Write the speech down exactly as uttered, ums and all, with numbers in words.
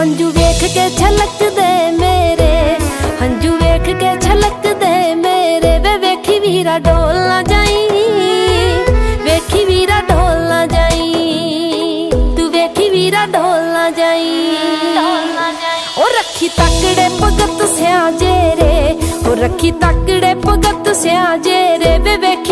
हंजू वेख के छलक दे मेरे, हंजू वेख के छलक दे मेरे। वे वेखी वीरा डोल ना जाई, वेखी वीरा ढोल ना जाई, तू वेखी वीरा ढोल ना जाई। ओ रखी तकड़े भगत स्या जेरे, ओ रखी तकड़े भगत स्या जेरे। वे वेखी